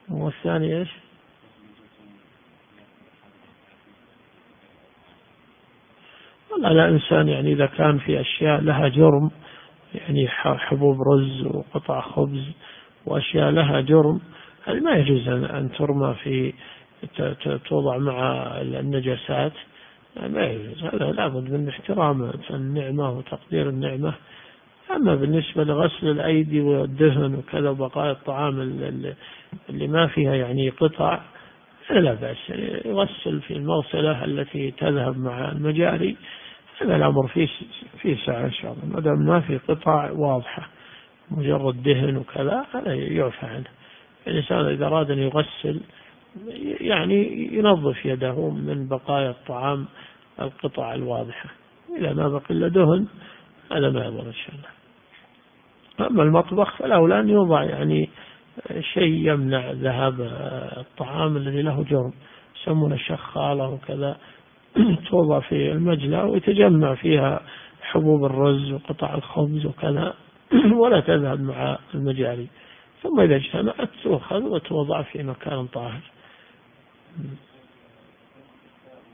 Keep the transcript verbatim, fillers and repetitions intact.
والثاني إيش؟ والله الإنسان يعني إذا كان في أشياء لها جرم، يعني حبوب رز وقطع خبز وأشياء لها جرم، هذه ما يجوز أن ترمى في توضع مع النجاسات، ما يجوز. هذا لابد من احترام النعمة وتقدير النعمة. أما بالنسبة لغسل الأيدي والدهن وكذا بقايا الطعام اللي ما فيها يعني قطع، لا بأس، يغسل في المغسلة التي تذهب مع المجاري، هذا الأمر فيه فيه سعة إن شاء الله، ما دام ما في قطع واضحة مجرد دهن وكذا هذا يعفى عنه. الإنسان إذا أراد أن يغسل يعني ينظف يده من بقايا الطعام القطع الواضحة، إذا ما بقي إلا دهن هذا ما يضر إن شاء الله. أما المطبخ فالأولى أن يوضع يعني شيء يمنع ذهاب الطعام الذي له جرم، يسمونه شخالة وكذا، توضع في المجلى ويتجمع فيها حبوب الرز وقطع الخبز وكذا ولا تذهب مع المجاري، ثم إذا اجتمعت تؤخذ وتوضع في مكان طاهر.